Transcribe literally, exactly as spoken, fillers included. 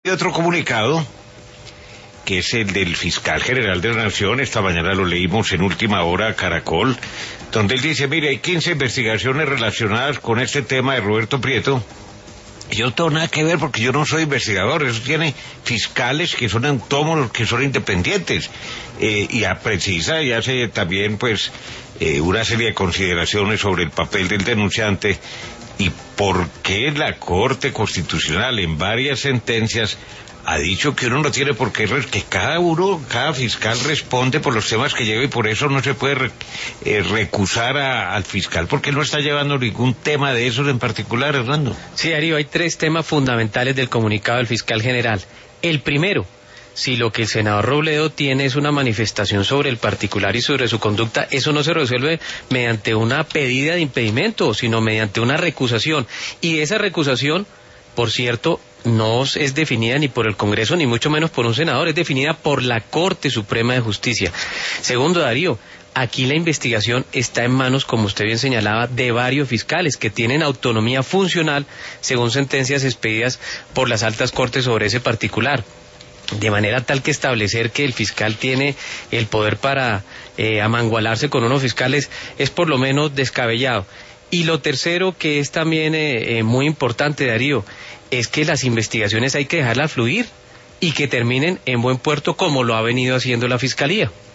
Hay otro comunicado, que es el del fiscal general de la Nación. Esta mañana lo leímos en Última Hora, Caracol, donde él dice, mire, hay quince investigaciones relacionadas con este tema de Roberto Prieto. Yo no tengo nada que ver porque yo no soy investigador, eso tiene fiscales que son autónomos, que son independientes, eh, y a precisa y hace también pues eh, una serie de consideraciones sobre el papel del denunciante y por qué la Corte Constitucional en varias sentencias ha dicho que uno no tiene por qué, que cada uno, cada fiscal responde por los temas que lleva y por eso no se puede re, eh, recusar a, al fiscal porque no está llevando ningún tema de esos en particular, Hernando. Sí, Darío, hay tres temas fundamentales del comunicado del fiscal general. El primero, si lo que el senador Robledo tiene es una manifestación sobre el particular y sobre su conducta, eso no se resuelve mediante una pedida de impedimento, sino mediante una recusación. Y esa recusación, por cierto, no es definida ni por el Congreso ni mucho menos por un senador, es definida por la Corte Suprema de Justicia. Segundo, Darío, aquí la investigación está en manos, como usted bien señalaba, de varios fiscales que tienen autonomía funcional según sentencias expedidas por las altas cortes sobre ese particular. De manera tal que establecer que el fiscal tiene el poder para eh, amangualarse con unos fiscales es por lo menos descabellado. Y lo tercero, que es también eh, eh, muy importante, Darío, es que las investigaciones hay que dejarlas fluir y que terminen en buen puerto como lo ha venido haciendo la Fiscalía.